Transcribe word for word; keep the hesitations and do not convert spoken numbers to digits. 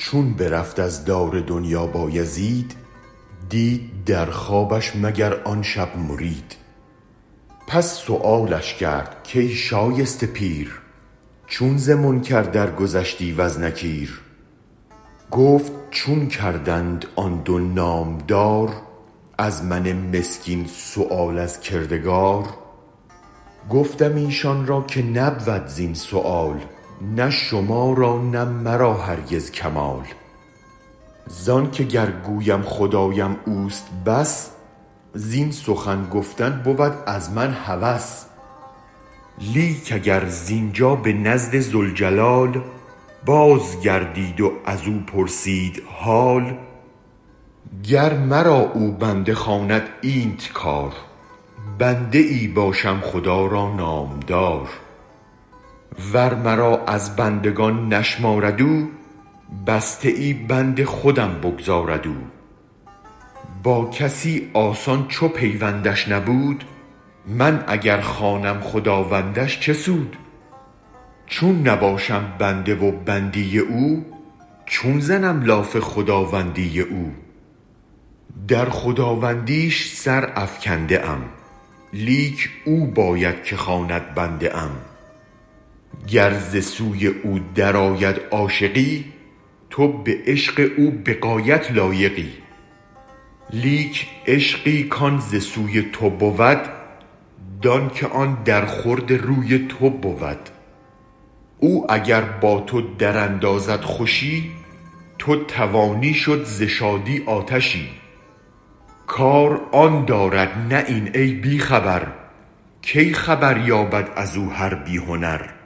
چون برفت از دار دنیا بایزید دید در خوابش مگر آن شب مرید پس سؤالش کرد کای شایسته پیر چون ز منکر درگذشتی وز نکیر گفت چون کردند آن دو نامدار از من مسکین سؤال از کردگار گفتم ایشان را که نبود زین سؤال نه شما را نه مرا هرگز کمال زانک گر گویم خدایم اوست بس زین سخن گفتن بود از من هوس لیک اگر زینجا به نزد ذوالجلال بازگردید و ازو پرسید حال گر مرا او بنده خواند اینت کار بنده ای باشم خدا را نامدار ور مرا از بندگان نشمارد او بسته بند خودم بگذارد او با کسی آسان چو پیوندش نبود من اگر خوانم خداوندش چه سود چون نباشم بنده و بندی او چون زنم لاف خداوندی او در خداوندیش سر افکنده ام لیک او باید که خواند بنده ام گر ز سوی او درآید عاشقی تو به عشق او به غایت لایقی لیک عشقی کان ز سوی تو بود دانک آن درخورد روی تو بود او اگر با تو دراندازد خوشی تو توانی شد ز شادی آتشی کار آن دارد نه این ای بی خبر کی خبر یابد ازو هر بی هنر